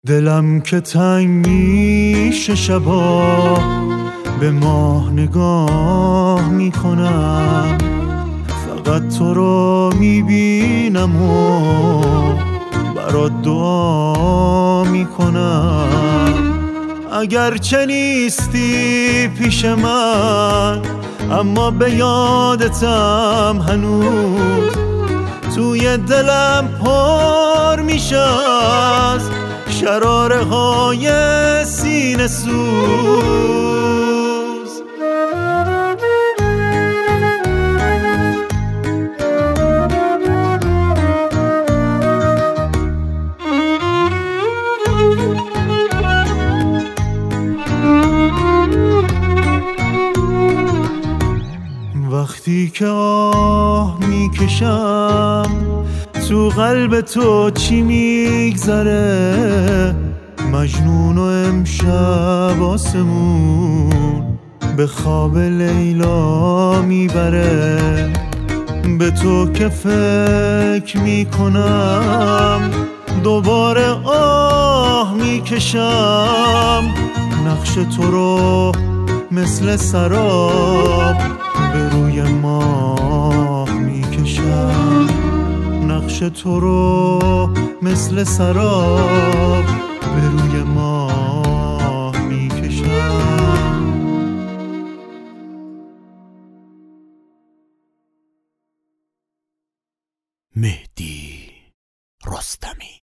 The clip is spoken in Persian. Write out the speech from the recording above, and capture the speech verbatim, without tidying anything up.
دلم که تنگ میشه شبا به ماه نگاه میکنم، فقط تو رو میبینم و برات دعا میکنم. اگرچه نیستی پیش من اما به یادتم هنوز، توی دلم پر میشه از شراره های سینه سوز. وقتی که آه میکشم تو قلب تو چی میگذره، مجنون و امشب آسمون به خواب لیلا میبره. به تو که فکر میکنم دوباره آه میکشم، نقش تو رو مثل سراب به روی ماه میکشم، نقش تو رو مثل سراب به روی ماه میکشم. مهدی رستمی.